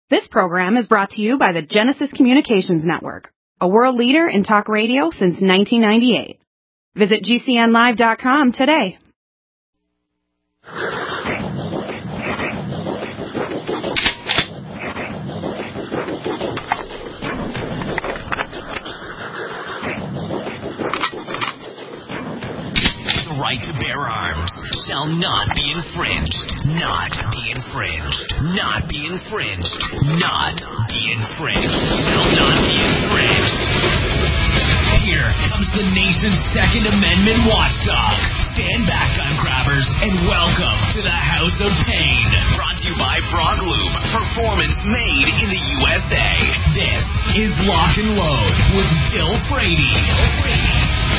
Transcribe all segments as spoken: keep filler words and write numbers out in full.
This program is brought to you by the Genesis Communications Network, a world leader in talk radio since nineteen ninety-eight. Visit G C N live dot com today. The right to bear arms shall not be infringed. Not be infringed. Not be infringed. Not be infringed. Shall not be infringed. Here comes the nation's Second Amendment watchdog. Stand back, gun grabbers, and welcome to the House of Pain. Brought to you by Frog Lube. Performance made in the U S A. This is Lock and Load with Bill Frady. Bill Frady.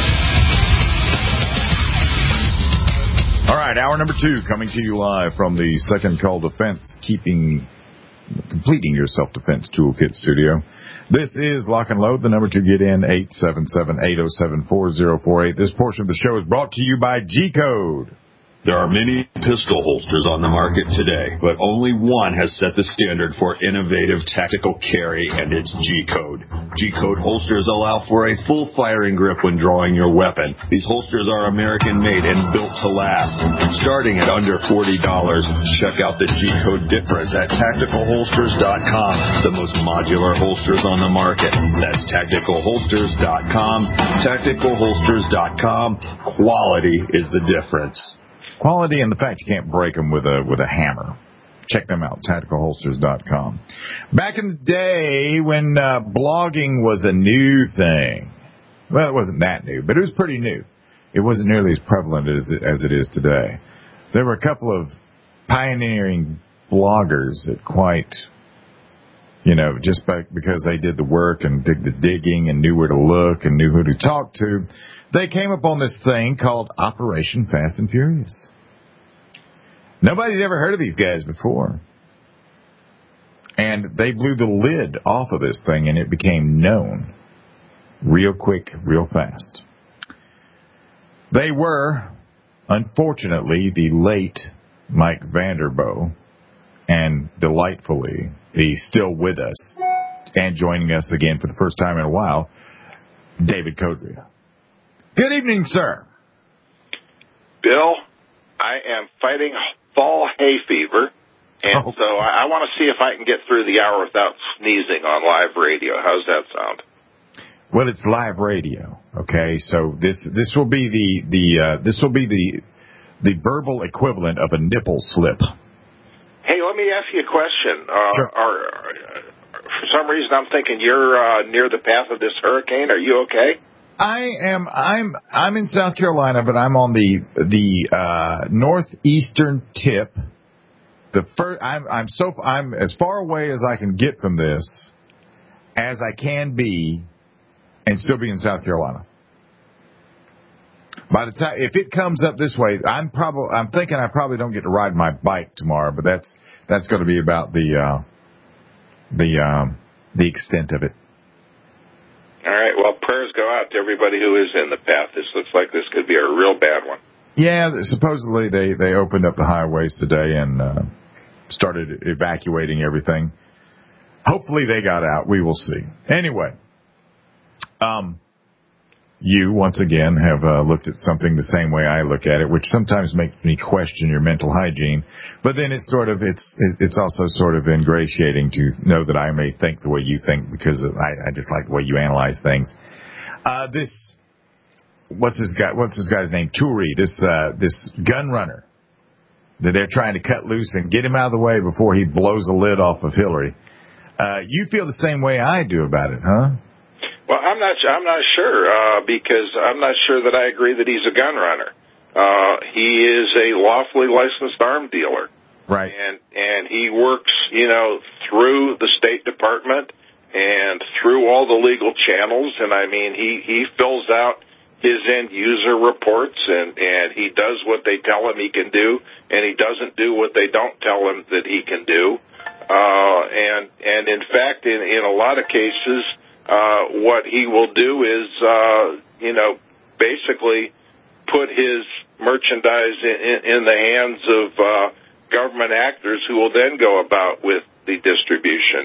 All right, hour number two coming to you live from the Second Call Defense, keeping, completing your self-defense toolkit studio. This is Lock and Load. The number to get in, eight seven seven, eight oh seven, four oh four eight. This portion of the show is brought to you by G-Code. There are many pistol holsters on the market today, but only one has set the standard for innovative tactical carry, and it's G-Code. G-Code holsters allow for a full firing grip when drawing your weapon. These holsters are American-made and built to last. Starting at under forty dollars, check out the G-Code difference at tactical holsters dot com, the most modular holsters on the market. That's tactical holsters dot com. tactical holsters dot com. Quality is the difference. Quality and the fact you can't break them with a with a hammer. Check them out, tactical holsters dot com. Back in the day when uh, blogging was a new thing, well, it wasn't that new, but it was pretty new. It wasn't nearly as prevalent as it, as it is today. There were a couple of pioneering bloggers that quite, you know, just by, because they did the work and did the digging and knew where to look and knew who to talk to, they came upon this thing called Operation Fast and Furious. Nobody had ever heard of these guys before. And they blew the lid off of this thing, and it became known real quick, real fast. They were, unfortunately, the late Mike Vanderboe, and delightfully, he's still with us, and joining us again for the first time in a while, David Codrea. Good evening, sir. Bill, I am fighting fall hay fever, and oh. so I, I want to see if I can get through the hour without sneezing on live radio. How's that sound? Well, it's live radio, okay? So this this will be the the uh, this will be the the verbal equivalent of a nipple slip. Hey, let me ask you a question. Uh, sure. Are, are, for some reason, I'm thinking you're uh, near the path of this hurricane. Are you okay? I am. I'm. I'm in South Carolina, but I'm on the the uh, northeastern tip. The first. I'm. I'm so. I'm as far away as I can get from this, as I can be, and still be in South Carolina. By the time if it comes up this way, I'm probably. I'm thinking I probably don't get to ride my bike tomorrow, but that's that's going to be about the uh, the um, the extent of it. All right, well, prayers go out to everybody who is in the path. This looks like this could be a real bad one. Yeah, supposedly they, they opened up the highways today and uh, started evacuating everything. Hopefully they got out. We will see. Anyway, um, you, once again, have uh, looked at something the same way I look at it, which sometimes makes me question your mental hygiene. But then it's sort of, it's it's also sort of ingratiating to know that I may think the way you think because I, I just like the way you analyze things. Uh, this, what's this guy, what's this guy's name? Turi, this, uh, this gun runner that they're trying to cut loose and get him out of the way before he blows the lid off of Hillary. Uh, you feel the same way I do about it, huh? Well, I'm not. I'm not sure uh, because I'm not sure that I agree that he's a gun runner. Uh, he is a lawfully licensed arm dealer, right? And and he works, you know, through the State Department and through all the legal channels. And I mean, he he fills out his end user reports, and and he does what they tell him he can do, and he doesn't do what they don't tell him that he can do. Uh, and and in fact, in in a lot of cases. Uh, what he will do is, uh, you know, basically put his merchandise in, in, in the hands of uh, government actors who will then go about with the distribution.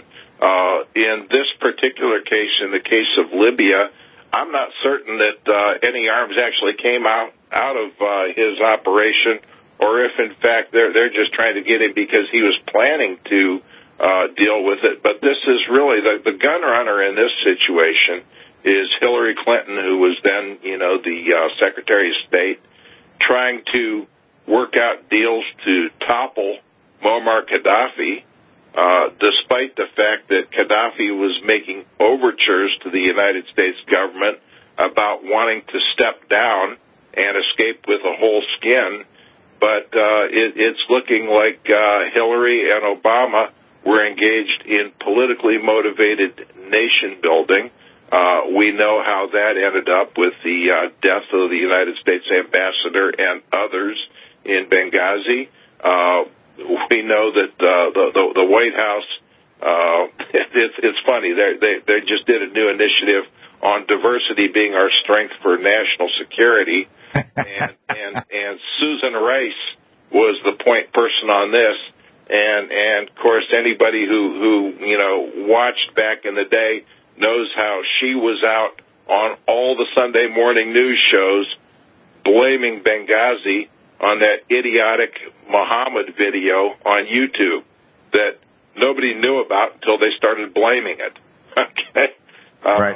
Uh, in this particular case, in the case of Libya, I'm not certain that uh, any arms actually came out, out of uh, his operation, or if, in fact, they're, they're just trying to get him because he was planning to uh, deal with it. But this is really, the, the gun runner in this situation is Hillary Clinton, who was then, you know, the uh, Secretary of State, trying to work out deals to topple Muammar Gaddafi, Uh, despite the fact that Gaddafi was making overtures to the United States government about wanting to step down and escape with a whole skin. But uh, it, it's looking like uh, Hillary and Obama were engaged in politically motivated nation building. Uh, we know how that ended up with the uh, death of the United States ambassador and others in Benghazi. Uh, We know that uh, the, the the White House, uh, it's it's funny. They they they just did a new initiative on diversity being our strength for national security, and and and Susan Rice was the point person on this, and and of course anybody who who you know watched back in the day knows how she was out on all the Sunday morning news shows blaming Benghazi on that idiotic Muhammad video on YouTube that nobody knew about until they started blaming it. Okay? Uh, right.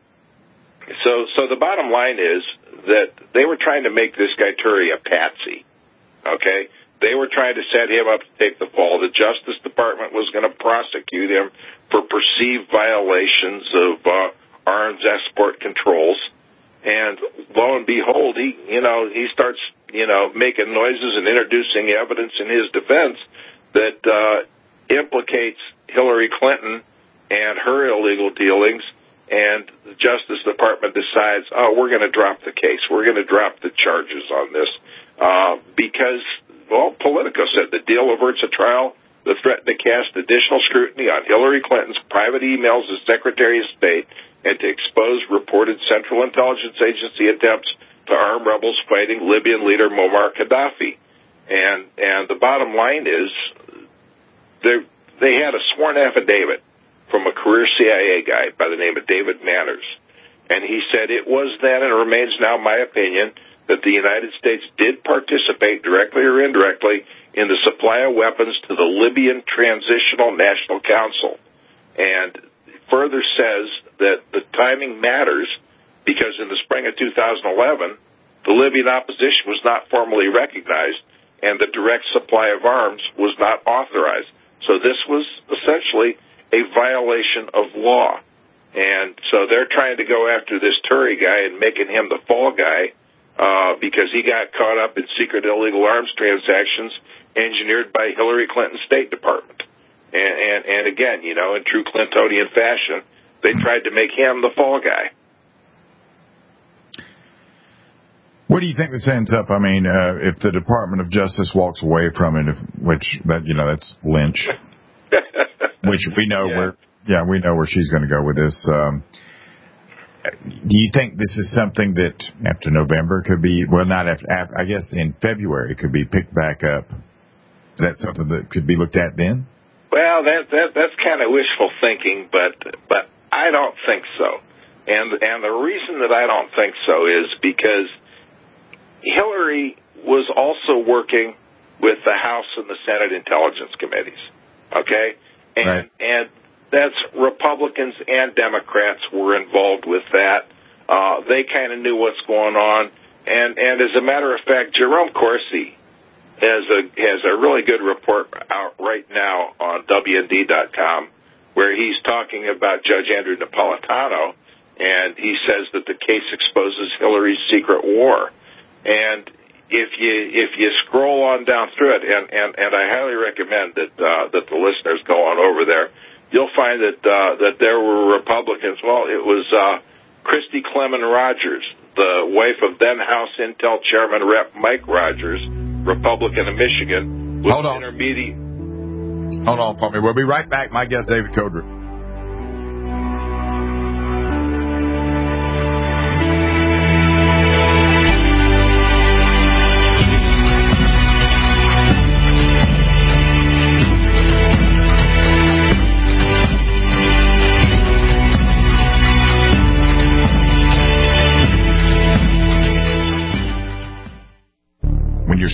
So, so the bottom line is that they were trying to make this guy Turi a patsy. Okay? They were trying to set him up to take the fall. The Justice Department was going to prosecute him for perceived violations of uh, arms export controls. And lo and behold, he, you know, he starts, you know, making noises and introducing evidence in his defense that uh, implicates Hillary Clinton and her illegal dealings. And the Justice Department decides, oh, we're going to drop the case. We're going to drop the charges on this uh, because, well, Politico said the deal averts a trial that threatened to cast additional scrutiny on Hillary Clinton's private emails as Secretary of State and to expose reported Central Intelligence Agency attempts to arm rebels fighting Libyan leader Muammar Gaddafi. And and the bottom line is they they had a sworn affidavit from a career C I A guy by the name of David Manners. And he said it was then and remains now my opinion that the United States did participate directly or indirectly in the supply of weapons to the Libyan Transitional National Council. And further says that the timing matters because in the spring of two thousand eleven, the Libyan opposition was not formally recognized and the direct supply of arms was not authorized. So this was essentially a violation of law. And so they're trying to go after this Turi guy and making him the fall guy uh, because he got caught up in secret illegal arms transactions engineered by Hillary Clinton's State Department. And, and, and again, you know, in true Clintonian fashion, they tried to make him the fall guy. What do you think this ends up? I mean, uh, if the Department of Justice walks away from it, if, which that you know that's Lynch, which we know yeah. where, yeah, we know where she's going to go with this. Um, do you think this is something that after November could be? Well, not after. after I guess in February could be picked back up. Is that something that could be looked at then? Well, that that that's kind of wishful thinking, but but I don't think so. And and the reason that I don't think so is because Hillary was also working with the House and the Senate Intelligence Committees, okay? And right. and that's Republicans and Democrats were involved with that. Uh, they kind of knew what's going on. And, and as a matter of fact, Jerome Corsi has a has a really good report out right now on W N D dot com where he's talking about Judge Andrew Napolitano, and he says that the case exposes Hillary's secret war. And if you if you scroll on down through it, and, and, and I highly recommend that uh, that the listeners go on over there, you'll find that uh, that there were Republicans. Well, it was uh, Christy Clement Rogers, the wife of then House Intel Chairman Rep Mike Rogers, Republican of Michigan. Hold on. Intermediate. Hold on for me. We'll be right back. My guest, David Codrea.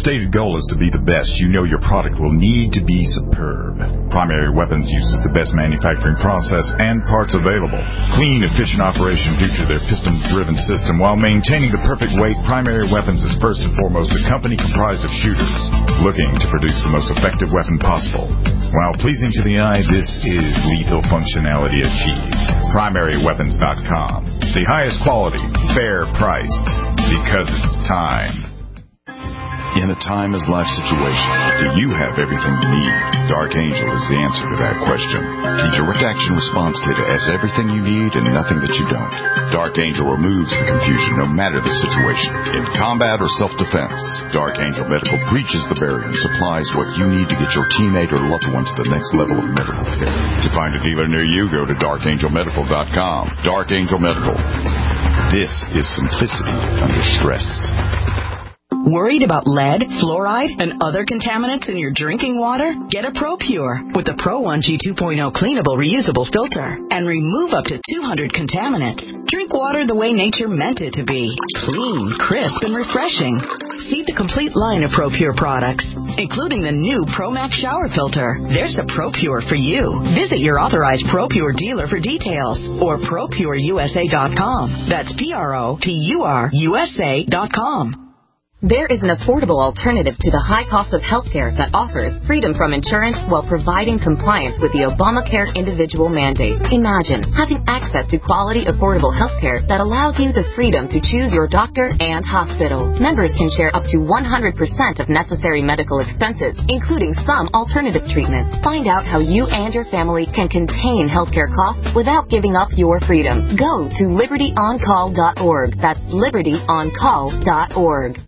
stated goal is to be the best, you know your product will need to be superb. Primary Weapons uses the best manufacturing process and parts available. Clean, efficient operation due to their piston-driven system. While maintaining the perfect weight, Primary Weapons is first and foremost a company comprised of shooters looking to produce the most effective weapon possible. While pleasing to the eye, this is lethal functionality achieved. primary weapons dot com. The highest quality, fair priced, because it's time. In a timeless-life situation, do you have everything you need? Dark Angel is the answer to that question. The Direct Action Response Kit has everything you need and nothing that you don't. Dark Angel removes the confusion no matter the situation. In combat or self-defense, Dark Angel Medical breaches the barrier and supplies what you need to get your teammate or loved one to the next level of medical care. To find a dealer near you, go to dark angel medical dot com. Dark Angel Medical. This is simplicity under stress. Worried about lead, fluoride, and other contaminants in your drinking water? Get a ProPure with the Pro one G two point oh cleanable reusable filter and remove up to two hundred contaminants. Drink water the way nature meant it to be. Clean, crisp, and refreshing. See the complete line of ProPure products, including the new ProMax shower filter. There's a ProPure for you. Visit your authorized ProPure dealer for details or pro pure u s a dot com. That's P R O P U R U S A dot com. There is an affordable alternative to the high cost of healthcare that offers freedom from insurance while providing compliance with the Obamacare individual mandate. Imagine having access to quality, affordable healthcare that allows you the freedom to choose your doctor and hospital. Members can share up to one hundred percent of necessary medical expenses, including some alternative treatments. Find out how you and your family can contain healthcare costs without giving up your freedom. Go to liberty on call dot org. That's liberty on call dot org.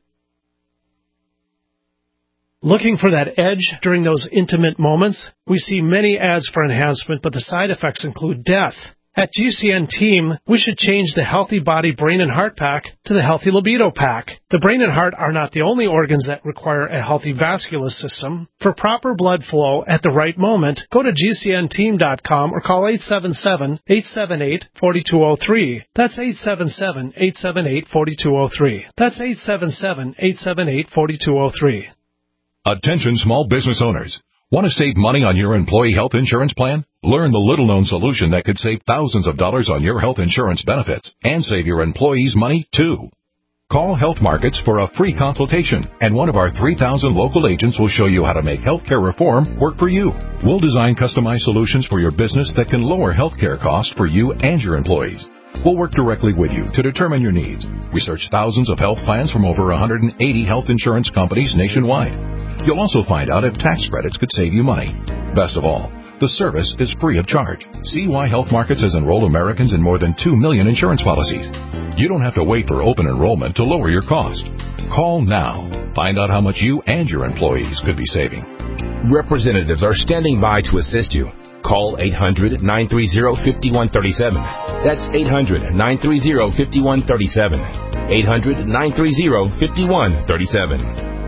Looking for that edge during those intimate moments? We see many ads for enhancement, but the side effects include death. At G C N Team, we should change the Healthy Body, Brain, and Heart Pack to the Healthy Libido Pack. The brain and heart are not the only organs that require a healthy vascular system. For proper blood flow at the right moment, go to G C N team dot com or call eight seven seven, eight seven eight, four two zero three. That's eight seven seven, eight seven eight, four two zero three. That's eight seven seven, eight seven eight, four two zero three. Attention small business owners. Want to save money on your employee health insurance plan? Learn the little-known solution that could save thousands of dollars on your health insurance benefits and save your employees money, too. Call Health Markets for a free consultation, and one of our three thousand local agents will show you how to make healthcare reform work for you. We'll design customized solutions for your business that can lower healthcare costs for you and your employees. We'll work directly with you to determine your needs. Research thousands of health plans from over one hundred eighty health insurance companies nationwide. You'll also find out if tax credits could save you money. Best of all, the service is free of charge. See why Health Markets has enrolled Americans in more than two million insurance policies. You don't have to wait for open enrollment to lower your cost. Call now. Find out how much you and your employees could be saving. Representatives are standing by to assist you. Call eight hundred, nine three zero, five one three seven. That's eight hundred, nine three zero, five one three seven. eight hundred, nine three zero, five one three seven.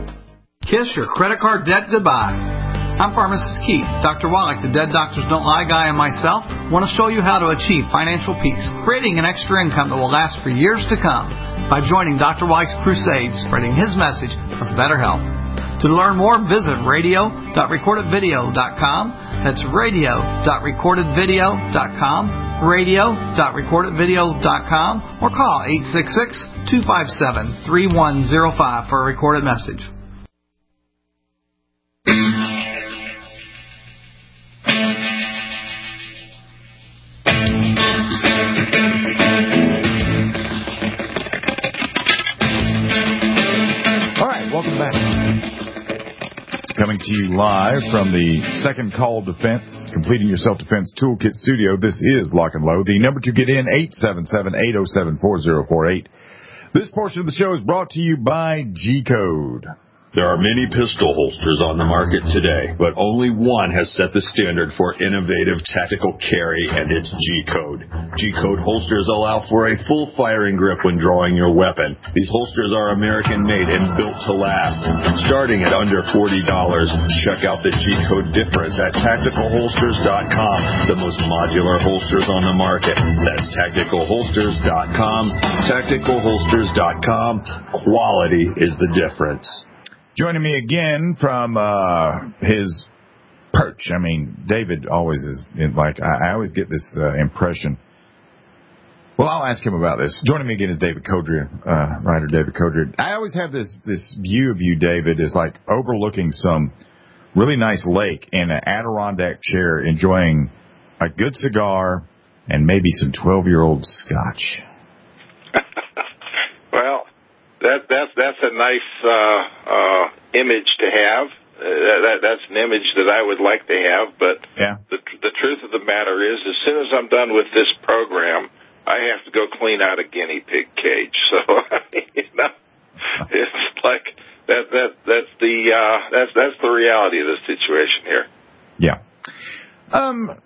Kiss your credit card debt goodbye. I'm Pharmacist Keith. Doctor Wallach, the Dead Doctors Don't Lie guy, and myself want to show you how to achieve financial peace, creating an extra income that will last for years to come by joining Doctor Wallach's crusade, spreading his message of better health. To learn more, visit radio dot recorded video dot com. That's radio dot recorded video dot com, radio dot recorded video dot com, or call eight six six, two five seven, three one zero five for a recorded message. All right, welcome back. Coming to you live from the Second Call Defense, Completing Your Self-Defense Toolkit Studio. This is Lock and Load. The number to get in, eight seven seven, eight zero seven, four zero four eight. This portion of the show is brought to you by G-Code. There are many pistol holsters on the market today, but only one has set the standard for innovative tactical carry, and it's G-Code. G-Code holsters allow for a full firing grip when drawing your weapon. These holsters are American-made and built to last. Starting at under forty dollars, check out the G-Code difference at tactical holsters dot com, the most modular holsters on the market. That's tactical holsters dot com, tactical holsters dot com. Quality is the difference. Joining me again from uh, his perch. I mean, David always is like, I, I always get this uh, impression. Well, I'll ask him about this. Joining me again is David Codrea, uh, writer David Codrea. I always have this this view of you, David, as like overlooking some really nice lake in an Adirondack chair, enjoying a good cigar and maybe some twelve-year-old scotch. Well, that that's that's a nice uh, uh, image to have. Uh, that, that's an image that I would like to have. But yeah. the the truth of the matter is, as soon as I'm done with this program, I have to go clean out a guinea pig cage. So you know, it's like that that that's the uh, that's that's the reality of the situation here. Yeah. Um.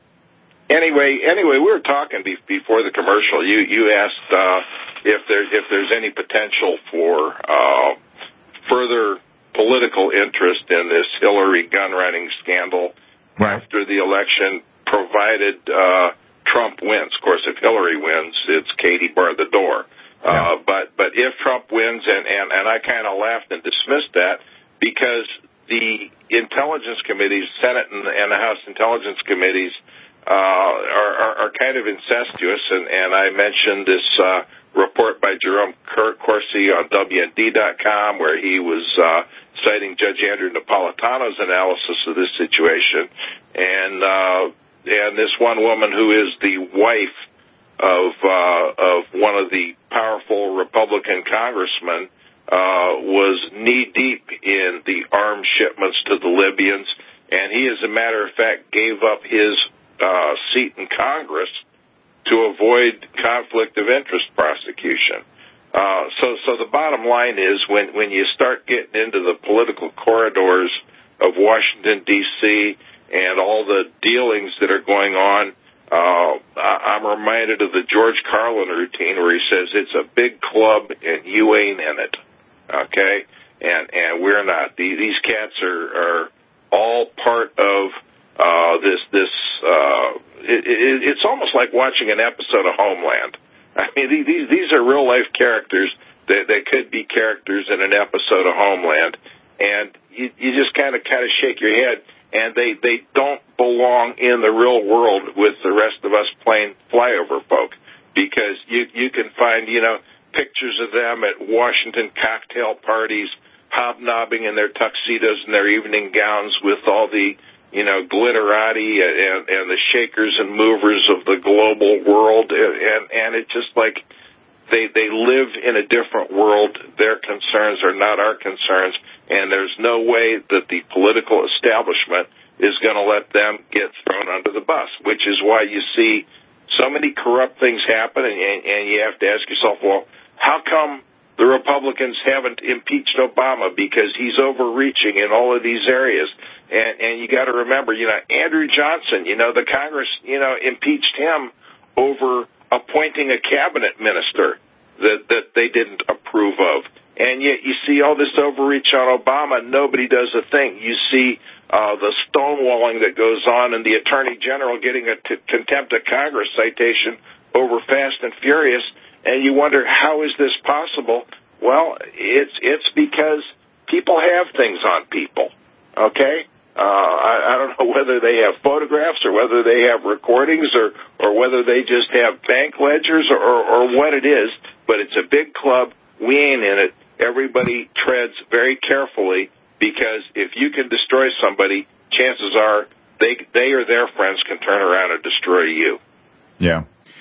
Anyway, anyway, we were talking be- before the commercial. You you asked uh, if there's if there's any potential for uh, further political interest in this Hillary gun running scandal right. after the election, provided uh, Trump wins. Of course, if Hillary wins, it's Katie bar the door. Yeah. Uh, but but if Trump wins, and and, and I kind of laughed and dismissed that because the intelligence committees, Senate and, and the House intelligence committees. Uh, are, are, are kind of incestuous, and, and I mentioned this uh, report by Jerome Corsi on W N D dot com where he was uh, citing Judge Andrew Napolitano's analysis of this situation, and uh, and this one woman who is the wife of uh, of one of the powerful Republican congressmen uh, was knee deep in the arms shipments to the Libyans, and he, as a matter of fact, gave up his Uh, seat in Congress to avoid conflict of interest prosecution. Uh, so, so the bottom line is when, when you start getting into the political corridors of Washington, D C, and all the dealings that are going on, uh, I'm reminded of the George Carlin routine where he says it's a big club and you ain't in it. Okay? And, and we're not. These cats are, are all part of Uh, this, this, uh, it, it, it's almost like watching an episode of Homeland. I mean, these, these are real life characters that, that could be characters in an episode of Homeland. And you, you just kind of, kind of shake your head, and they, they don't belong in the real world with the rest of us plain flyover folk. Because you, you can find, you know, pictures of them at Washington cocktail parties, hobnobbing in their tuxedos and their evening gowns with all the, you know, glitterati and, and the shakers and movers of the global world, and, and it's just like they they live in a different world. Their concerns are not our concerns, and there's no way that the political establishment is going to let them get thrown under the bus, which is why you see so many corrupt things happen, and, and you have to ask yourself, well, how come the Republicans haven't impeached Obama? Because he's overreaching in all of these areas. And, and you got to remember, you know, Andrew Johnson, you know, the Congress, you know, impeached him over appointing a cabinet minister that, that they didn't approve of. And yet you see all this overreach on Obama, nobody does a thing. You see uh, the stonewalling that goes on and the Attorney General getting a t- contempt of Congress citation over Fast and Furious. And you wonder, how is this possible? Well, it's it's because people have things on people, okay? Uh, I, I don't know whether they have photographs or whether they have recordings or, or whether they just have bank ledgers or, or, or what it is, but it's a big club. We ain't in it. Everybody treads very carefully because if you can destroy somebody, chances are they they or their friends can turn around and destroy you. Yeah.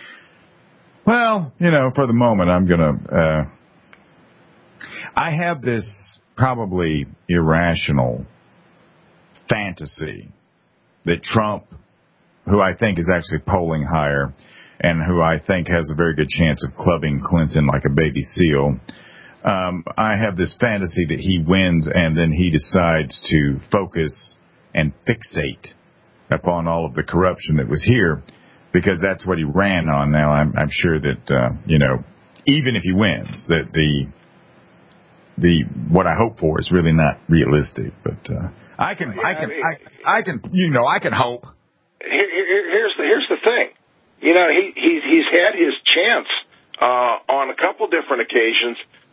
Well, you know, for the moment, I'm going to, uh, I have this probably irrational fantasy that Trump, who I think is actually polling higher and who I think has a very good chance of clubbing Clinton like a baby seal, um, I have this fantasy that he wins and then he decides to focus and fixate upon all of the corruption that was here, because that's what he ran on. Now, I'm, I'm sure that, uh, you know, even if he wins, that the the what I hope for is really not realistic. But uh, I can, yeah, I can, I, mean, I, I can, you know, I can hope. Here, here, here's the here's the thing. You know, he he's he's had his chance uh, on a couple different occasions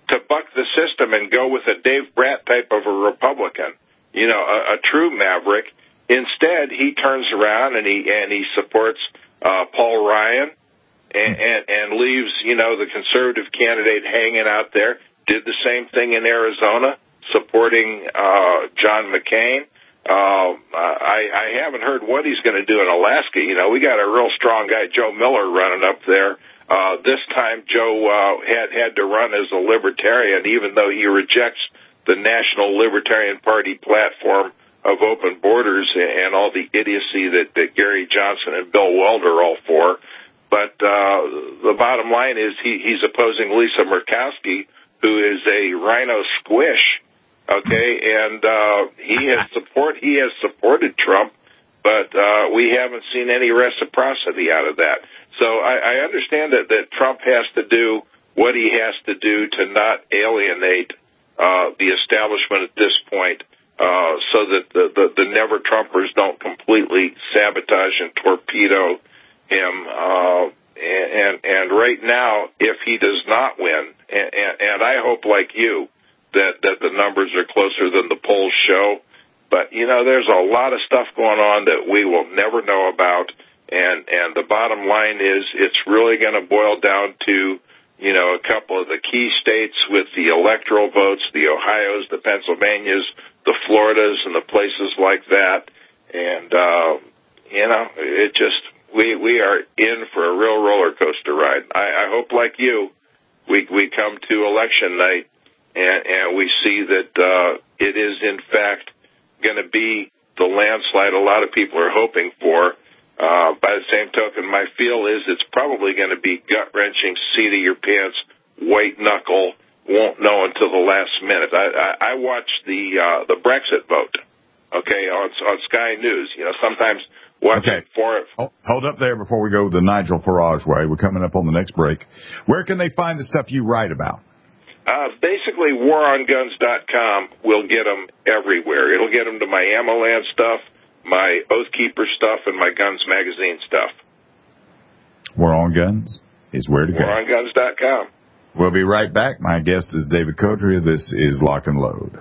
to buck the system and go with a Dave Bratt type of a Republican, you know, a, a true maverick. Instead, he turns around and he and he supports uh, Paul Ryan and, and, and leaves, you know, the conservative candidate hanging out there. Did the same thing in Arizona, supporting uh, John McCain. Uh, I, I haven't heard what he's going to do in Alaska. You know, we got a real strong guy, Joe Miller, running up there. Uh, this time, Joe uh, had had to run as a libertarian, even though he rejects the National Libertarian Party platform of open borders and all the idiocy that, that Gary Johnson and Bill Weld are all for. But uh, the bottom line is he, he's opposing Lisa Murkowski, who is a rhino squish. Okay, and uh, he has support. He has supported Trump, but uh, we haven't seen any reciprocity out of that. So I, I understand that, that Trump has to do what he has to do to not alienate uh, the establishment at this point, uh, so that the, the, the never-Trumpers don't completely sabotage and torpedo him. Uh, and, and and right now, if he does not win, and, and, and I hope, like you, that that the numbers are closer than the polls show. But, you know, there's a lot of stuff going on that we will never know about. And, and the bottom line is it's really going to boil down to, you know, a couple of the key states with the electoral votes, the Ohio's, the Pennsylvania's, the Florida's, and the places like that. And, uh, you know, it just, we, we are in for a real roller coaster ride. I, I hope, like you, we, we come to election night And, and we see that uh, it is, in fact, going to be the landslide a lot of people are hoping for. Uh, by the same token, my feel is it's probably going to be gut-wrenching, seat-of-your-pants, white-knuckle, won't know until the last minute. I, I, I watched the uh, the Brexit vote, okay, on, on Sky News. You know, sometimes watching okay. for it. Hold up there before we go the Nigel Farage way. We're coming up on the next break. Where can they find the stuff you write about? Uh, basically, war on guns dot com will get them everywhere. It'll get them to my AmmoLand stuff, my Oathkeeper stuff, and my Guns Magazine stuff. War on Guns is where to go. war on guns dot com. We'll be right back. My guest is David Codrea. This is Lock and Load.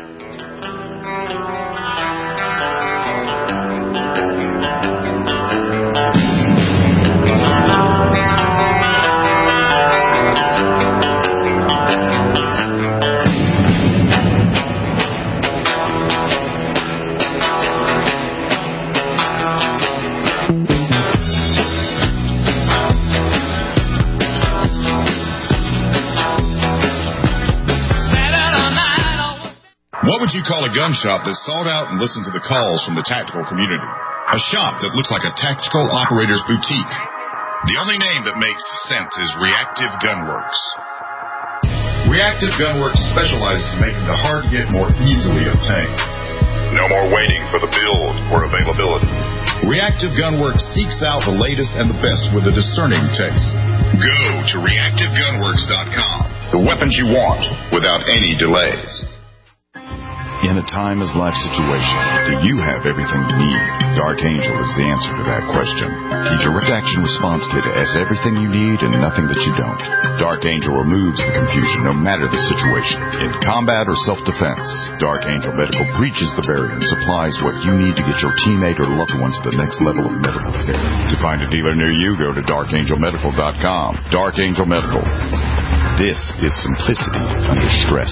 What would you call a gun shop that sought out and listened to the calls from the tactical community? A shop that looks like a tactical operator's boutique. The only name that makes sense is Reactive Gunworks. Reactive Gunworks specializes in making the hard get more easily obtained. No more waiting for the build or availability. Reactive Gunworks seeks out the latest and the best with a discerning taste. Go to reactive gunworks dot com. The weapons you want without any delays. In a time as life situation, do you have everything you need? Dark Angel is the answer to that question. The Direct Action Response Kit has everything you need and nothing that you don't. Dark Angel removes the confusion no matter the situation. In combat or self-defense, Dark Angel Medical breaches the barrier and supplies what you need to get your teammate or loved one to the next level of medical care. To find a dealer near you, go to dark angel medical dot com. Dark Angel Medical. This is simplicity under stress.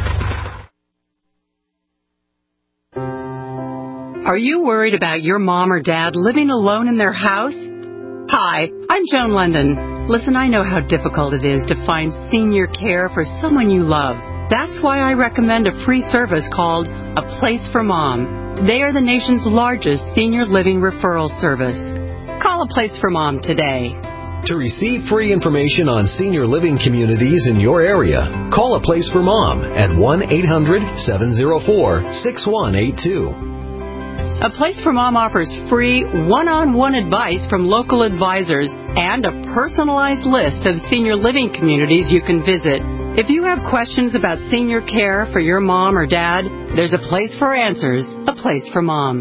Are you worried about your mom or dad living alone in their house? Hi, I'm Joan London. Listen, I know how difficult it is to find senior care for someone you love. That's why I recommend a free service called A Place for Mom. They are the nation's largest senior living referral service. Call A Place for Mom today. To receive free information on senior living communities in your area, call A Place for Mom at one eight hundred seven oh four six one eight two. A Place for Mom offers free one-on-one advice from local advisors and a personalized list of senior living communities you can visit. If you have questions about senior care for your mom or dad, there's a place for answers, A Place for Mom.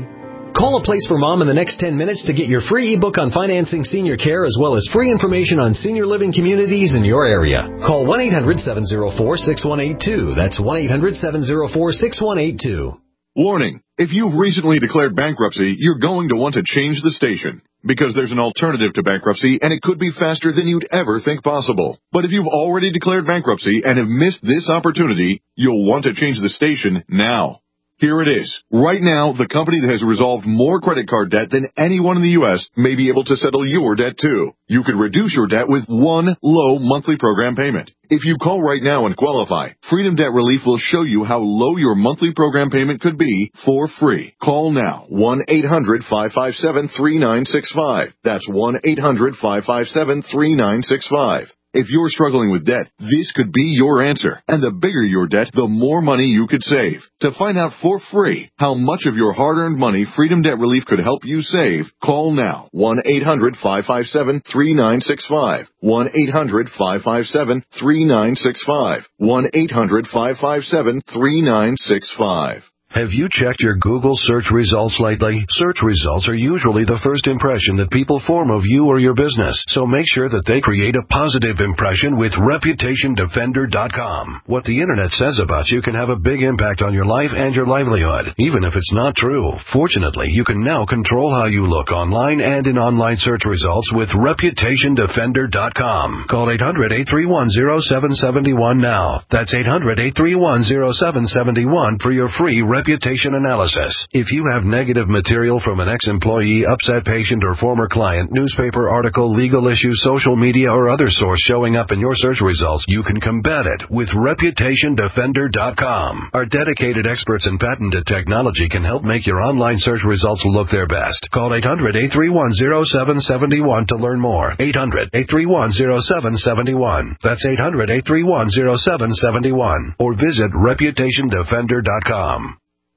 Call A Place for Mom in the next ten minutes to get your free ebook on financing senior care as well as free information on senior living communities in your area. Call one eight hundred seven oh four six one eight two. That's one eight hundred seven oh four six one eight two. Warning, if you've recently declared bankruptcy, you're going to want to change the station. Because there's an alternative to bankruptcy, and it could be faster than you'd ever think possible. But if you've already declared bankruptcy and have missed this opportunity, you'll want to change the station now. Here it is. Right now, the company that has resolved more credit card debt than anyone in the U S may be able to settle your debt too. You could reduce your debt with one low monthly program payment. If you call right now and qualify, Freedom Debt Relief will show you how low your monthly program payment could be for free. Call now, one eight hundred five five seven three nine six five. That's one eight hundred five five seven three nine six five. If you're struggling with debt, this could be your answer. And the bigger your debt, the more money you could save. To find out for free how much of your hard-earned money Freedom Debt Relief could help you save, call now, one eight hundred five five seven three nine six five. one eight hundred five five seven three nine six five. one eight hundred five five seven three nine six five. Have you checked your Google search results lately? Search results are usually the first impression that people form of you or your business, so make sure that they create a positive impression with reputation defender dot com. What the internet says about you can have a big impact on your life and your livelihood, even if it's not true. Fortunately, you can now control how you look online and in online search results with reputation defender dot com. Call eight hundred eight three one oh seven seven one now. That's eight hundred eight three one oh seven seven one for your free reputation analysis. If you have negative material from an ex-employee, upset patient, or former client, newspaper article, legal issue, social media, or other source showing up in your search results, you can combat it with reputation defender dot com. Our dedicated experts in patented technology can help make your online search results look their best. Call eight hundred eight three one oh seven seven one to learn more. eight hundred eight three one oh seven seven one. That's eight hundred eight three one oh seven seven one. Or visit reputation defender dot com.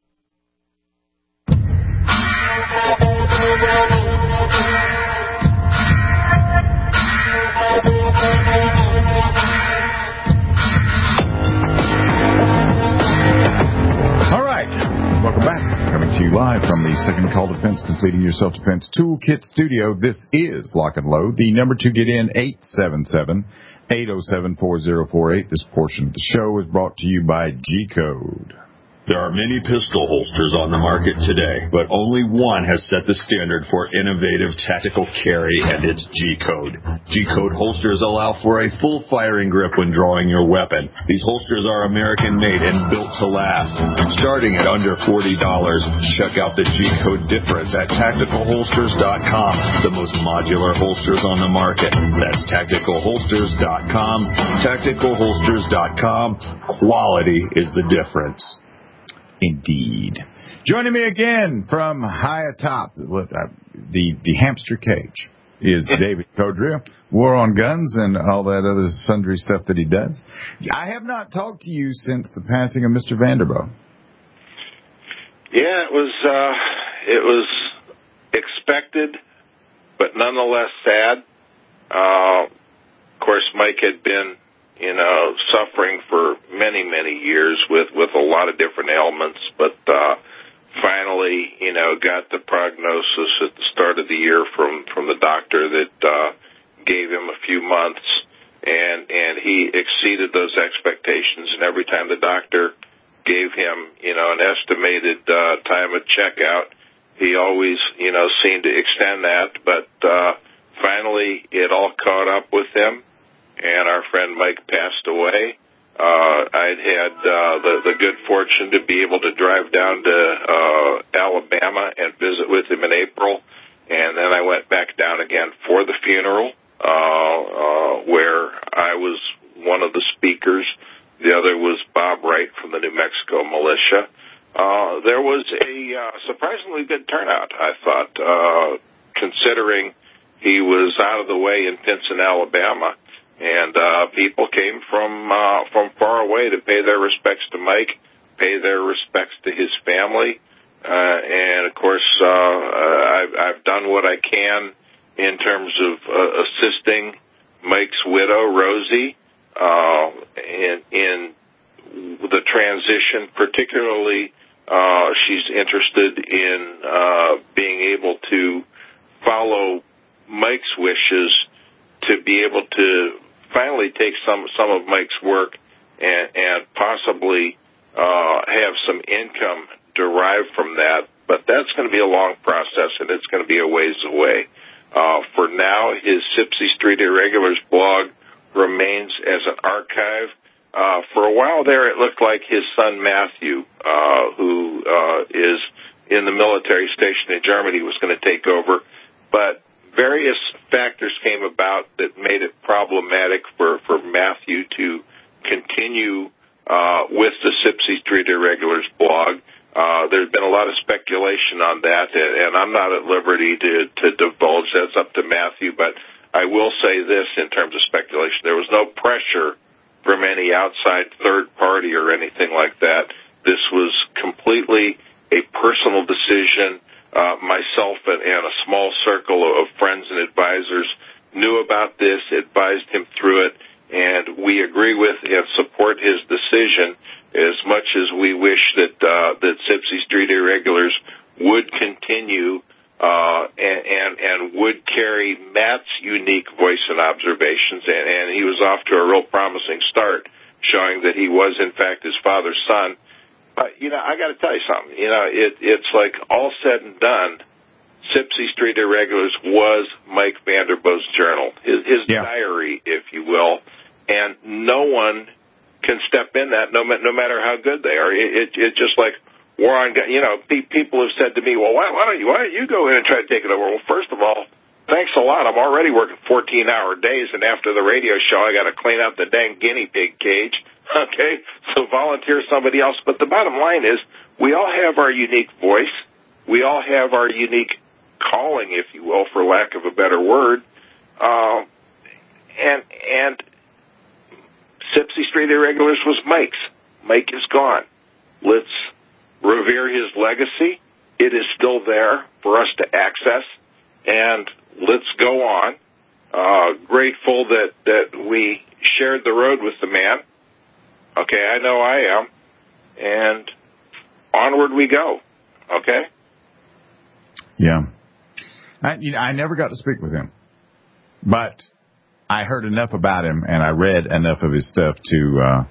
All right, welcome back. Coming to you live from the Second Call Defense Completing Your Self-Defense Toolkit Studio. This is Lock and Load. The number to get in, eight seven seven, eight oh seven, four oh four eight. This portion of the show is brought to you by G-Code. There are many pistol holsters on the market today, but only one has set the standard for innovative tactical carry, and it's G-Code. G-Code holsters allow for a full firing grip when drawing your weapon. These holsters are American-made and built to last. Starting at under forty dollars, check out the G-Code difference at tactical holsters dot com, the most modular holsters on the market. That's tactical holsters dot com. tactical holsters dot com. Quality is the difference. Indeed. Joining me again from high atop what, uh, the the hamster cage is David Codrea, War on Guns, and all that other sundry stuff that he does. I have not talked to you since the passing of Mister Vanderbilt. Yeah, it was uh, it was expected, but nonetheless sad. Uh, of course, Mike had been, you know, suffering for many, many years with, with a lot of different ailments, but uh, finally, you know, got the prognosis at the start of the year from, from the doctor that uh, gave him a few months, and, and he exceeded those expectations, and every time the doctor gave him, you know, an estimated uh, time of checkout, he always, you know, seemed to extend that, but uh, finally it all caught up with him. And our friend Mike passed away. Uh, I'd had uh, the, the good fortune to be able to drive down to uh, Alabama and visit with him in April, and then I went back down again for the funeral, uh, uh, where I was one of the speakers. The other was Bob Wright from the New Mexico Militia. Uh, there was a uh, surprisingly good turnout, I thought, uh, considering he was out of the way in Pinson, Alabama. And uh, people came from uh, from far away to pay their respects to Mike, pay their respects to his family, uh, and of course uh, I've, I've done what I can in terms of uh, assisting Mike's widow, Rosie, uh, in, in the transition, particularly Uh, she's interested in uh, being able to follow Mike's wishes to be able to finally take some, some of Mike's work and, and possibly uh, have some income derived from that. But that's going to be a long process, and it's going to be a ways away. Uh, for now, his Sipsey Street Irregulars blog remains as an archive. Uh, for a while there, it looked like his son Matthew, uh, who uh, is in the military station in Germany, was going to take over. But various factors came about that made it problematic for, for Matthew to continue uh, with the Sipsey Street Irregulars blog. Uh, there's been a lot of speculation on that, and, and I'm not at liberty to, to divulge. That's up to Matthew. But I will say this in terms of speculation. There was no pressure from any outside third party or anything like that. This was completely a personal decision. Uh, myself and, and a small circle of friends and advisors knew about this, advised him through it, and we agree with and support his decision as much as we wish that uh, that Sipsey Street Irregulars would continue uh, and, and, and would carry Matt's unique voice and observations, and, and he was off to a real promising start, showing that he was, in fact, his father's son. Uh, you know, I got to tell you something. You know, it, it's like all said and done, Sipsey Street Irregulars was Mike Vanderbo's journal, his, his yeah. diary, if you will, and no one can step in that, no, no matter how good they are. It, it, it's just like war on, you know, people have said to me, well, why, why don't you, why don't you go in and try to take it over? Well, first of all, thanks a lot. I'm already working fourteen-hour days, and after the radio show, I got to clean out the dang guinea pig cage. Okay, so volunteer somebody else. But the bottom line is, we all have our unique voice. We all have our unique calling, if you will, for lack of a better word. Uh, and and Sipsey Street Irregulars was Mike's. Mike is gone. Let's revere his legacy. It is still there for us to access, and let's go on. Uh, grateful that, that we shared the road with the man. Okay, I know I am. And onward we go. Okay? Yeah. I, you know, I never got to speak with him. But I heard enough about him, and I read enough of his stuff to uh,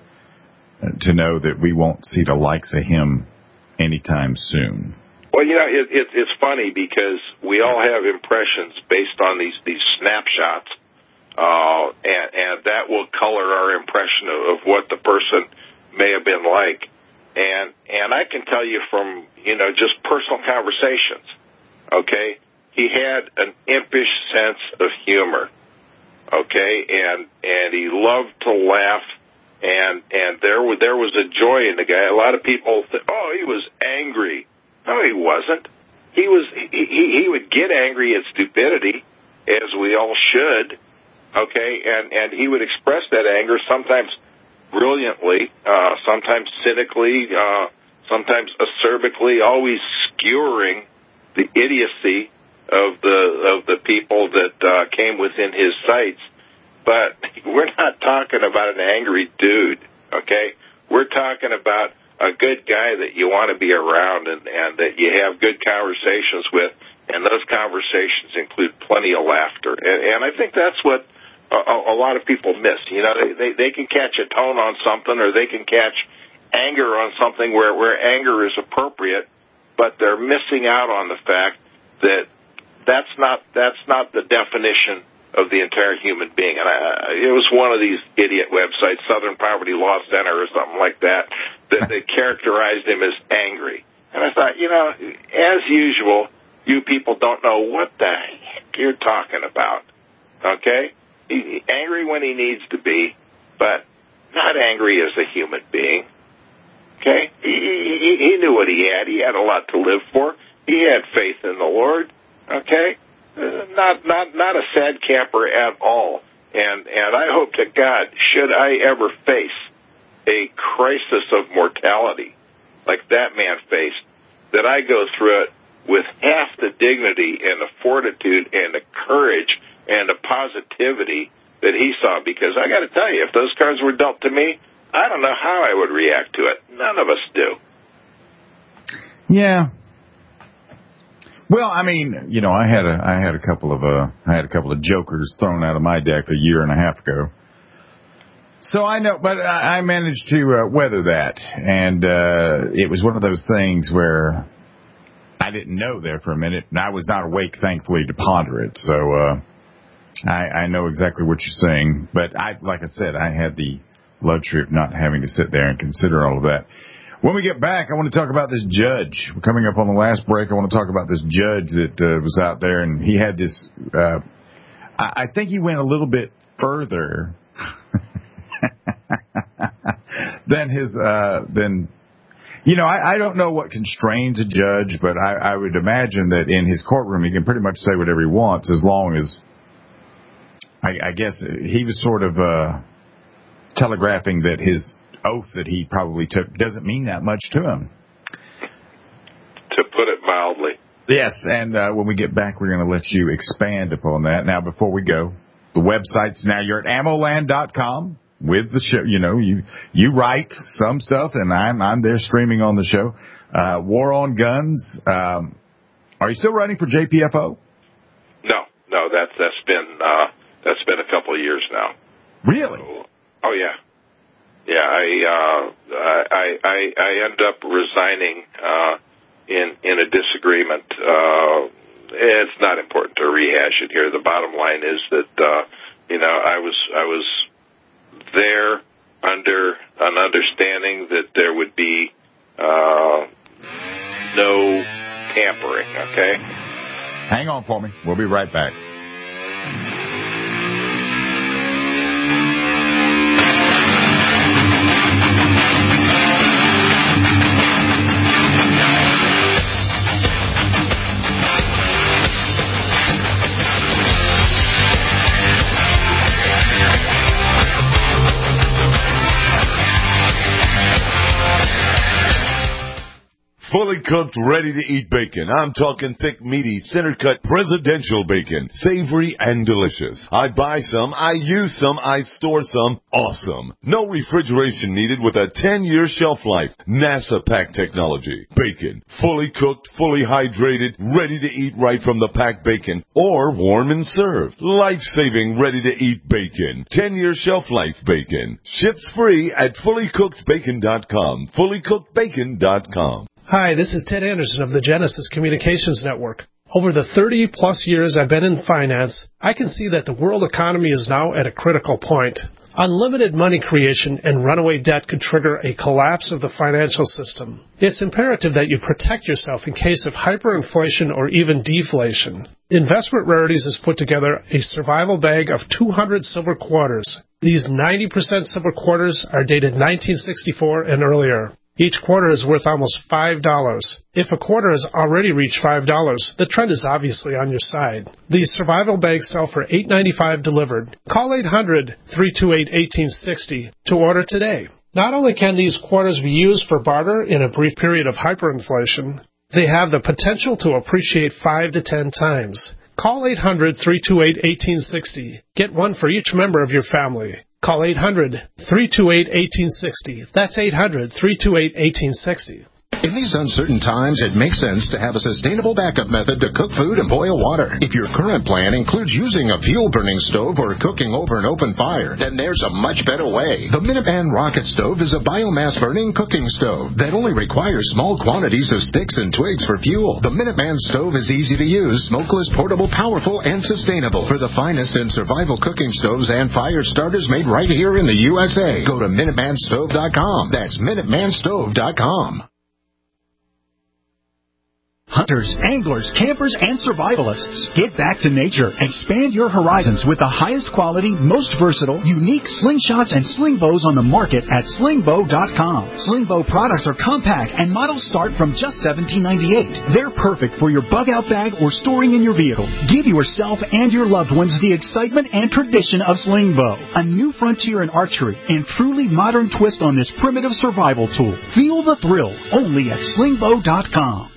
to know that we won't see the likes of him anytime soon. Well, you know, it, it, it's funny because we all have impressions based on these, these snapshots, uh, and, and that will color our impression of, of what the person may have been like. And and I can tell you from, you know, just personal conversations, okay, he had an impish sense of humor, okay, and and he loved to laugh, and and there was, there was a joy in the guy. A lot of people think, oh, he was angry. No, he wasn't. He was. He, he, he would get angry at stupidity, as we all should. Okay, and and he would express that anger sometimes brilliantly, uh, sometimes cynically, uh, sometimes acerbically, always skewering the idiocy of the of the people that uh, came within his sights. But we're not talking about an angry dude. Okay, we're talking about a good guy that you want to be around and, and that you have good conversations with, and those conversations include plenty of laughter. And, and I think that's what a, a lot of people miss. You know, they, they, they can catch a tone on something, or they can catch anger on something where, where anger is appropriate, but they're missing out on the fact that that's not, that's not the definition of the entire human being. And I, it was one of these idiot websites, Southern Poverty Law Center or something like that, that they characterized him as angry. And I thought, you know, as usual, you people don't know what the heck you're talking about. Okay? He, angry when he needs to be, but not angry as a human being. Okay? He, he, he knew what he had. He had a lot to live for. He had faith in the Lord. Okay? Uh, not not not a sad camper at all. And and I hope to God, should I ever face a crisis of mortality like that man faced, that I go through it with half the dignity and the fortitude and the courage and the positivity that he saw. Because I got to tell you, if those cards were dealt to me, I don't know how I would react to it. None of us do. Yeah. Well, I mean, you know, I had a I had a couple of uh I had a couple of jokers thrown out of my deck a year and a half ago. So I know, but I managed to uh, weather that, and uh it was one of those things where I didn't know there for a minute, and I was not awake, thankfully, to ponder it. So uh I, I know exactly what you're saying, but I, like I said, I had the luxury of not having to sit there and consider all of that. When we get back, I want to talk about this judge. We're coming up on the last break. I want to talk about this judge that uh, was out there, and he had this. Uh, I, I think he went a little bit further than his uh, than. You know, I, I don't know what constrains a judge, but I, I would imagine that in his courtroom he can pretty much say whatever he wants, as long as. I, I guess he was sort of uh, telegraphing that his oath that he probably took doesn't mean that much to him. To put it mildly. Yes, and uh, when we get back, we're going to let you expand upon that. Now, before we go, the website's now you're at ammo land dot com with the show. You know, you you write some stuff, and I'm I'm there streaming on the show. Uh, War on Guns. Um, are you still writing for J P F O? No, no, that's that's been. Uh, That's been a couple of years now. Really? So, oh yeah, yeah. I uh, I I I end up resigning uh, in in a disagreement. Uh, it's not important to rehash it here. The bottom line is that uh, you know I was I was there under an understanding that there would be uh, no tampering. Okay. Hang on for me. We'll be right back. Fully cooked, ready-to-eat bacon. I'm talking thick, meaty, center-cut, presidential bacon. Savory and delicious. I buy some, I use some, I store some. Awesome. No refrigeration needed with a ten-year shelf life. NASA pack technology. Bacon. Fully cooked, fully hydrated, ready to eat right from the packed bacon. Or warm and served. Life-saving, ready-to-eat bacon. ten-year shelf life bacon. Ships free at fully cooked bacon dot com. fully cooked bacon dot com. Hi, this is Ted Anderson of the Genesis Communications Network. Over the thirty-plus years I've been in finance, I can see that the world economy is now at a critical point. Unlimited money creation and runaway debt could trigger a collapse of the financial system. It's imperative that you protect yourself in case of hyperinflation or even deflation. Investment Rarities has put together a survival bag of two hundred silver quarters. These ninety percent silver quarters are dated nineteen sixty-four and earlier. Each quarter is worth almost five dollars. If a quarter has already reached five dollars, the trend is obviously on your side. These survival bags sell for eight ninety-five delivered. Call eight hundred, three two eight, one eight six zero to order today. Not only can these quarters be used for barter in a brief period of hyperinflation, they have the potential to appreciate five to ten times. Call eight hundred, three two eight, one eight six zero. Get one for each member of your family. Call eight hundred, three two eight, one eight six zero. That's eight hundred, three two eight, one eight six zero. In these uncertain times, it makes sense to have a sustainable backup method to cook food and boil water. If your current plan includes using a fuel-burning stove or cooking over an open fire, then there's a much better way. The Minuteman Rocket Stove is a biomass-burning cooking stove that only requires small quantities of sticks and twigs for fuel. The Minuteman Stove is easy to use, smokeless, portable, powerful, and sustainable. For the finest in survival cooking stoves and fire starters made right here in the U S A, go to Minuteman Stove dot com. That's Minuteman Stove dot com. Hunters, anglers, campers, and survivalists. Get back to nature. Expand your horizons with the highest quality, most versatile, unique slingshots and sling bows on the market at sling bow dot com. Sling bow products are compact and models start from just seventeen ninety-eight. They're perfect for your bug-out bag or storing in your vehicle. Give yourself and your loved ones the excitement and tradition of sling bow. A new frontier in archery and truly modern twist on this primitive survival tool. Feel the thrill only at sling bow dot com.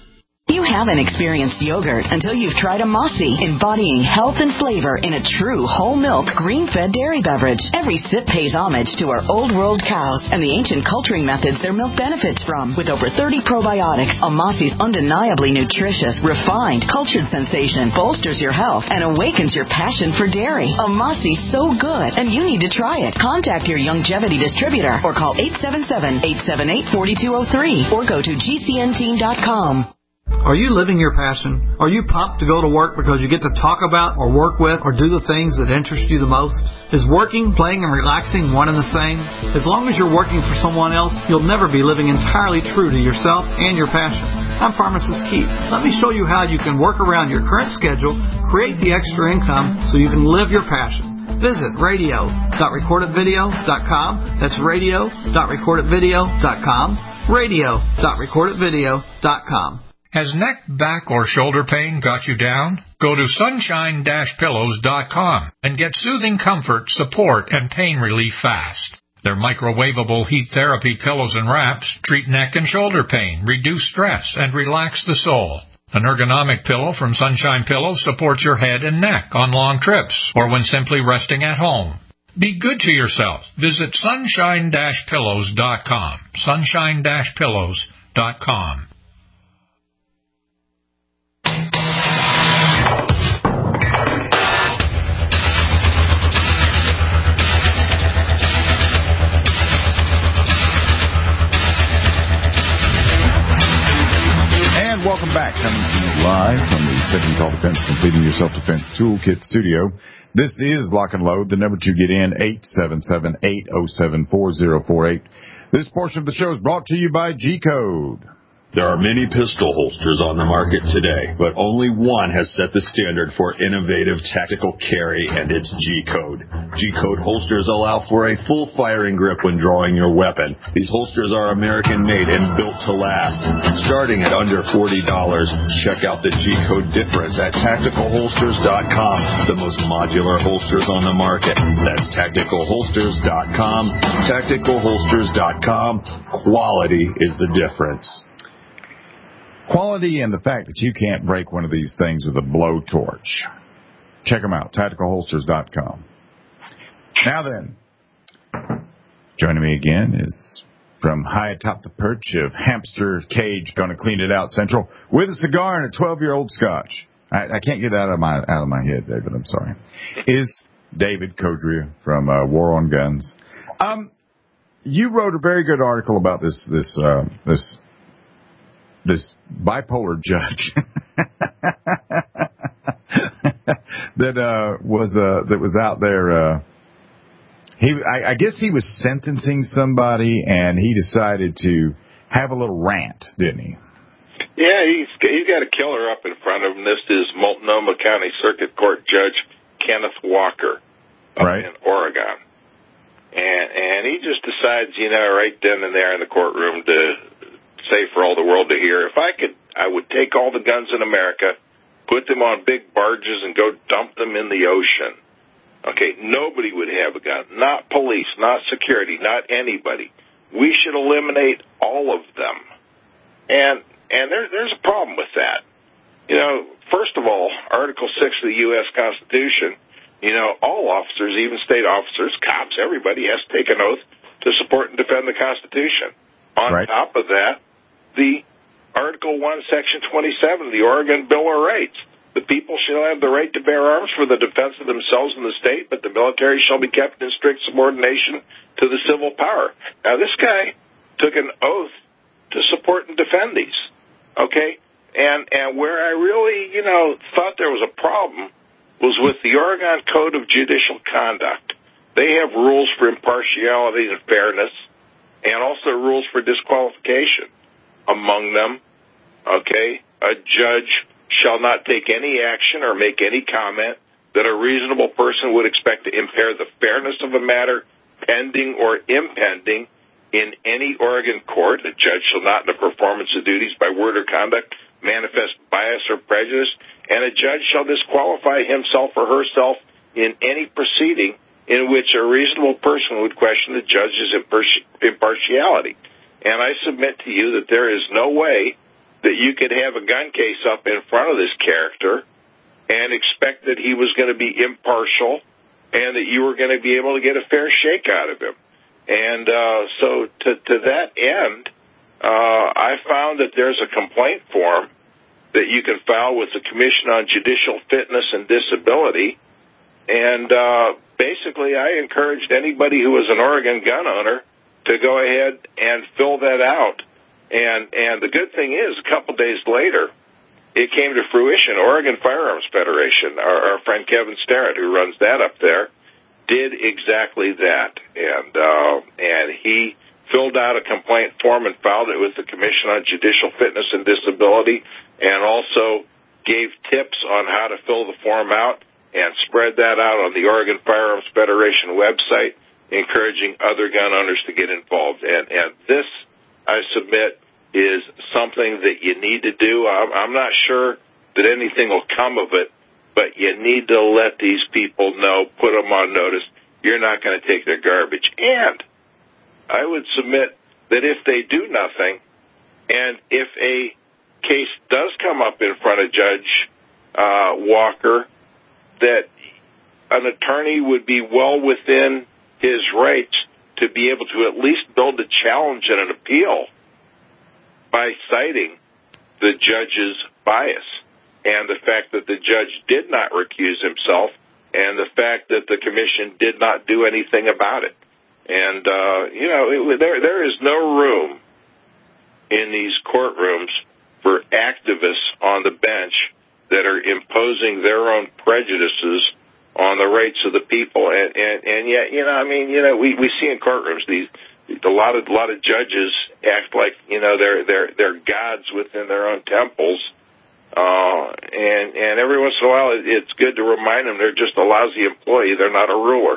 You haven't experienced yogurt until you've tried Amasi, embodying health and flavor in a true whole milk, green-fed dairy beverage. Every sip pays homage to our old world cows and the ancient culturing methods their milk benefits from. With over thirty probiotics, Amasi's undeniably nutritious, refined, cultured sensation bolsters your health and awakens your passion for dairy. Amasi's so good, and you need to try it. Contact your Youngevity distributor or call eight seven seven, eight seven eight, four two zero three or go to G C N team dot com. Are you living your passion? Are you pumped to go to work because you get to talk about or work with or do the things that interest you the most? Is working, playing, and relaxing one and the same? As long as you're working for someone else, you'll never be living entirely true to yourself and your passion. I'm Pharmacist Keith. Let me show you how you can work around your current schedule, create the extra income so you can live your passion. Visit radio dot record it video dot com. That's radio dot record it video dot com. radio dot record it video dot com. Has neck, back, or shoulder pain got you down? Go to sunshine dash pillows dot com and get soothing comfort, support, and pain relief fast. Their microwavable heat therapy pillows and wraps treat neck and shoulder pain, reduce stress, and relax the soul. An ergonomic pillow from Sunshine Pillows supports your head and neck on long trips or when simply resting at home. Be good to yourself. Visit sunshine dash pillows dot com. sunshine dash pillows dot com. Welcome back. Coming to you live from the Second Call Defense Completing Your Self-Defense Toolkit studio. This is Lock and Load. The number to get in, eight seven seven, eight oh seven, four oh four eight. This portion of the show is brought to you by G-Code. There are many pistol holsters on the market today, but only one has set the standard for innovative tactical carry, and it's G-Code. G-Code holsters allow for a full firing grip when drawing your weapon. These holsters are American-made and built to last. Starting at under forty dollars, check out the G-Code difference at tactical holsters dot com, the most modular holsters on the market. That's tactical holsters dot com. tactical holsters dot com. Quality is the difference. Quality and the fact that you can't break one of these things with a blowtorch. Check them out, tactical holsters dot com. Now then, joining me again is from high atop the perch of Hamster Cage, gonna clean it out Central, with a cigar and a twelve-year-old scotch. I, I can't get that out of my out of my head, David. I'm sorry. Is David Codrea from uh, War on Guns. Um, you wrote a very good article about this this uh, this. this bipolar judge that uh, was uh, that was out there. Uh, he, I, I guess, he was sentencing somebody, and he decided to have a little rant, didn't he? Yeah, he's he's got a killer up in front of him. This is Multnomah County Circuit Court Judge Kenneth Walker up right. in Oregon, and and he just decides, you know, right then and there in the courtroom to say for all the world to hear, if I could, I would take all the guns in America, put them on big barges, and go dump them in the ocean. Okay, nobody would have a gun. Not police, not security, not anybody. We should eliminate all of them. And and there, there's a problem with that. You know, first of all, Article six of the U S Constitution, you know, all officers, even state officers, cops, everybody has to take an oath to support and defend the Constitution. On right. top of that, the Article one, Section twenty-seven of the Oregon Bill of Rights. The people shall have the right to bear arms for the defense of themselves and the state, but the military shall be kept in strict subordination to the civil power. Now, this guy took an oath to support and defend these, okay? And and where I really, you know, thought there was a problem was with the Oregon Code of Judicial Conduct. They have rules for impartiality and fairness, and also rules for disqualification. Among them, okay, a judge shall not take any action or make any comment that a reasonable person would expect to impair the fairness of a matter pending or impending in any Oregon court. A judge shall not, in the performance of duties by word or conduct, manifest bias or prejudice, and a judge shall disqualify himself or herself in any proceeding in which a reasonable person would question the judge's impartiality. And I submit to you that there is no way that you could have a gun case up in front of this character and expect that he was going to be impartial and that you were going to be able to get a fair shake out of him. And uh, so to, to that end, uh, I found that there's a complaint form that you can file with the Commission on Judicial Fitness and Disability. And uh, basically, I encouraged anybody who was an Oregon gun owner to go ahead and fill that out. And and the good thing is, a couple days later, it came to fruition. Oregon Firearms Federation, our, our friend Kevin Starrett, who runs that up there, did exactly that. And uh, and he filled out a complaint form and filed it with the Commission on Judicial Fitness and Disability, and also gave tips on how to fill the form out and spread that out on the Oregon Firearms Federation website, encouraging other gun owners to get involved. And, and this, I submit, is something that you need to do. I'm, I'm not sure that anything will come of it, but you need to let these people know, put them on notice, you're not going to take their garbage. And I would submit that if they do nothing, and if a case does come up in front of Judge uh, Walker, that an attorney would be well within his rights to be able to at least build a challenge and an appeal by citing the judge's bias and the fact that the judge did not recuse himself and the fact that the commission did not do anything about it. And, uh, you know, it, there there is no room in these courtrooms for activists on the bench that are imposing their own prejudices on the rights of the people. And, and, and yet, you know, I mean, you know, we, we see in courtrooms these, a lot of, a lot of judges act like, you know, they're, they're, they're gods within their own temples. Uh, and, and every once in a while it, it's good to remind them they're just a lousy employee. They're not a ruler.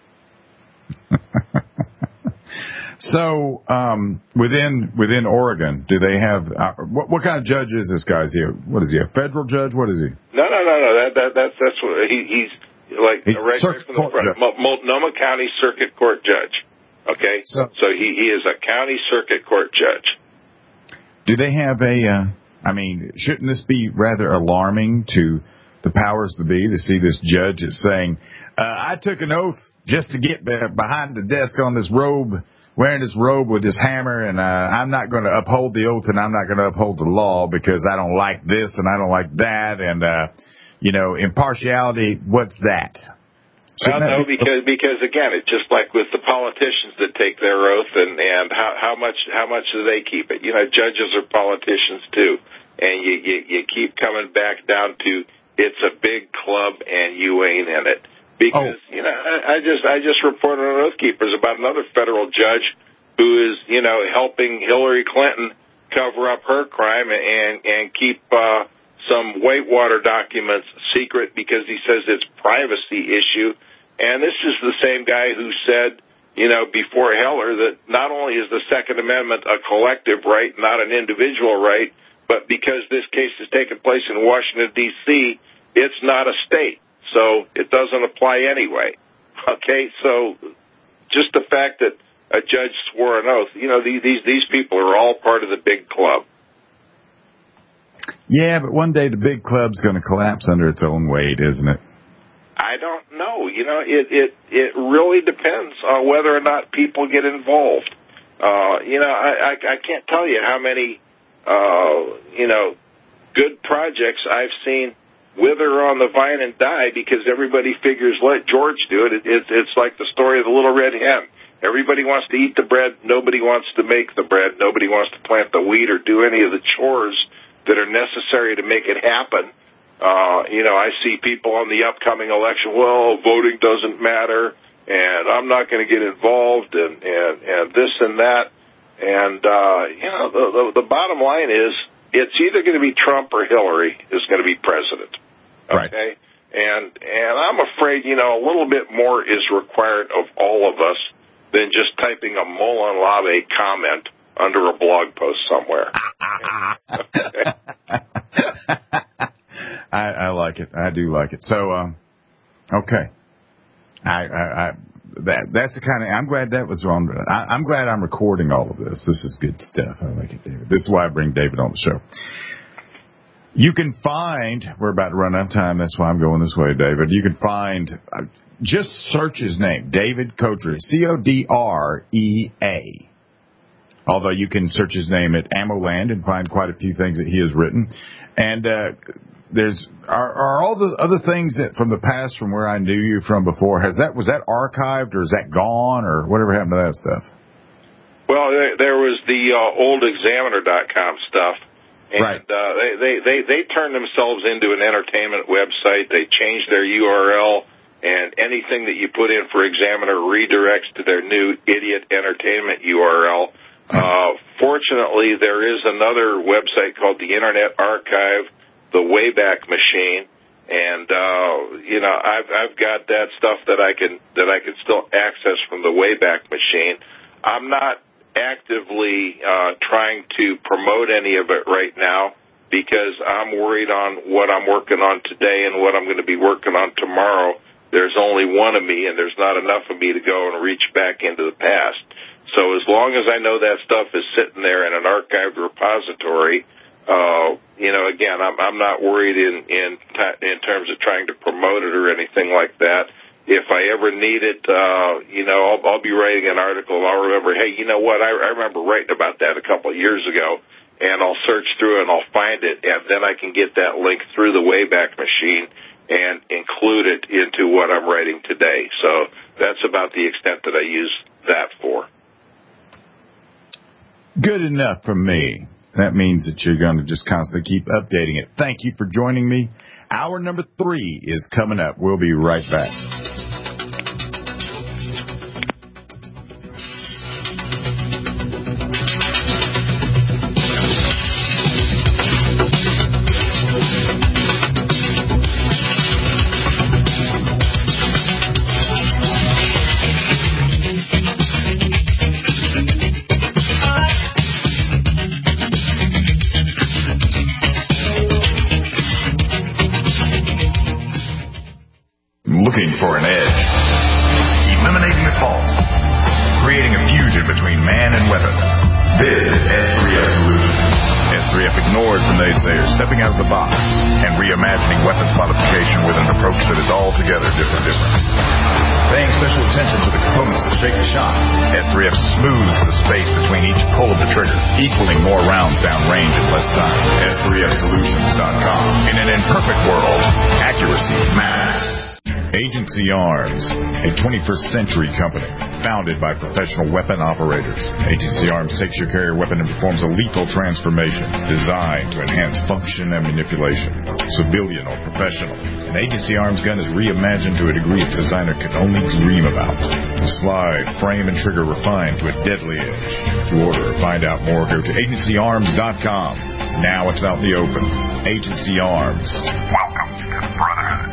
So, um, within within Oregon, do they have uh, what, what kind of judge is this guy? Is he a, what is he? A federal judge? What is he? No, no, no, no. That that that's that's what he, he's like. He's right circuit from the court front. judge. Multnomah County Circuit Court judge. Okay, so, so he, he is a county circuit court judge. Do they have a? Uh, I mean, shouldn't this be rather alarming to the powers that be to see this judge that's saying, uh, "I took an oath just to get behind the desk on this robe." Wearing this robe with this hammer, and uh, I'm not going to uphold the oath, and I'm not going to uphold the law because I don't like this and I don't like that, and uh, you know, impartiality. What's that? Well, no, because because again, it's just like with the politicians that take their oath, and and how how much how much do they keep it? You know, judges are politicians too, and you you, you keep coming back down to it's a big club and you ain't in it. Because, oh. you know, I, I just I just reported on Oath Keepers about another federal judge who is, you know, helping Hillary Clinton cover up her crime and, and keep uh, some Whitewater documents secret because he says it's privacy issue. And this is the same guy who said, you know, before Heller that not only is the Second Amendment a collective right, not an individual right, but because this case has taken place in Washington, D C, it's not a state. So it doesn't apply anyway. Okay, so just the fact that a judge swore an oath, you know, these these people are all part of the big club. Yeah, but one day the big club's going to collapse under its own weight, isn't it? I don't know. You know, it it it really depends on whether or not people get involved. Uh, you know, I, I I can't tell you how many uh, you know good projects I've seen wither on the vine and die because everybody figures let George do it. it, it it's like the story of the little red hen. Everybody wants to eat the bread. Nobody wants to make the bread. Nobody wants to plant the wheat or do any of the chores that are necessary to make it happen. Uh, you know, I see people on the upcoming election, well, voting doesn't matter, and I'm not going to get involved, and, and, and this and that. And, uh, you know, the, the, the bottom line is it's either going to be Trump or Hillary is going to be president. Okay, right. and and I'm afraid, you know, a little bit more is required of all of us than just typing a Molon Labe comment under a blog post somewhere. I, I like it. I do like it. So, um, okay. I, I, I that that's the kind of. I'm glad that was wrong. I, I'm glad I'm recording all of this. This is good stuff. I like it, David. This is why I bring David on the show. You can find. We're about to run out of time. That's why I'm going this way, David. You can find. Uh, just search his name, David Codrea, C O D R E A. Although you can search his name at AmmoLand and find quite a few things that he has written, and. Uh, There's are, are all the other things that from the past, from where I knew you from before. Has that was that archived or is that gone or whatever happened to that stuff? Well, there, there was the uh, old examiner dot com stuff, and right. uh, they, they they they turned themselves into an entertainment website. They changed their U R L, and anything that you put in for Examiner redirects to their new idiot entertainment U R L. Uh, fortunately, there is another website called the Internet Archive. The Wayback Machine, and uh, you know I've I've got that stuff that I can that I can still access from the Wayback Machine. I'm not actively uh, trying to promote any of it right now because I'm worried on what I'm working on today and what I'm going to be working on tomorrow. There's only one of me, and there's not enough of me to go and reach back into the past. So as long as I know that stuff is sitting there in an archived repository. Uh, you know, again, I'm, I'm not worried in, in, t- in terms of trying to promote it or anything like that. If I ever need it, uh, you know, I'll, I'll be writing an article. I'll remember, hey, you know what? I, I remember writing about that a couple of years ago, and I'll search through it and I'll find it, and then I can get that link through the Wayback Machine and include it into what I'm writing today. So that's about the extent that I use that for. Good enough for me. That means that you're going to just constantly keep updating it. Thank you for joining me. Hour number three is coming up. We'll be right back. Looking for an edge. Eliminating the false. Creating a fusion between man and weapon. This is S three F Solutions. S three F ignores the naysayers, stepping out of the box and reimagining weapons modification with an approach that is altogether different. different. Paying special attention to the components that shake the shot, S three F smooths the space between each pull of the trigger, equaling more rounds down range in less time. S three F solutions dot com. In an imperfect world, accuracy matters. Agency Arms, a twenty-first century company, founded by professional weapon operators. Agency Arms takes your carrier weapon and performs a lethal transformation designed to enhance function and manipulation. Civilian or professional, an Agency Arms gun is reimagined to a degree its designer could only dream about. The slide, frame, and trigger refined to a deadly edge. To order or find out more, go to agency arms dot com. Now it's out in the open. Agency Arms. Welcome to the Brotherhood.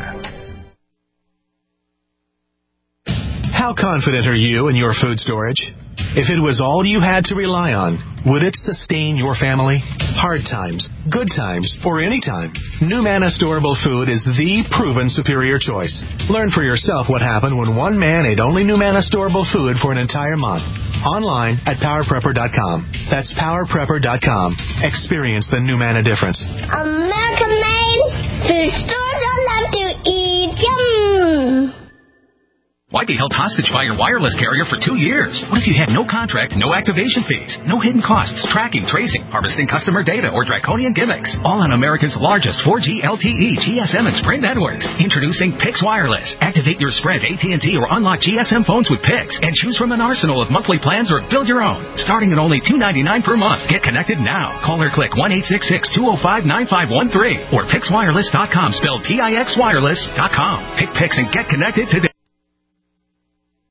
How confident are you in your food storage? If it was all you had to rely on, would it sustain your family? Hard times, good times, or any time, NuManna Storable Food is the proven superior choice. Learn for yourself what happened when one man ate only NuManna Storable Food for an entire month. Online at power prepper dot com. That's power prepper dot com. Experience the NuManna difference. American made food stores I love to eat. Yum! Why be held hostage by your wireless carrier for two years? What if you had no contract, no activation fees, no hidden costs, tracking, tracing, harvesting customer data, or draconian gimmicks? All on America's largest four G L T E, G S M, and Sprint networks. Introducing Pix Wireless. Activate your Sprint, A T and T, or unlock G S M phones with Pix and choose from an arsenal of monthly plans or build your own. Starting at only two dollars and ninety-nine cents per month. Get connected now. Call or click one eight six six, two oh five, nine five one three or pix wireless dot com, spelled P I X wireless dot com. Pick Pix and get connected today.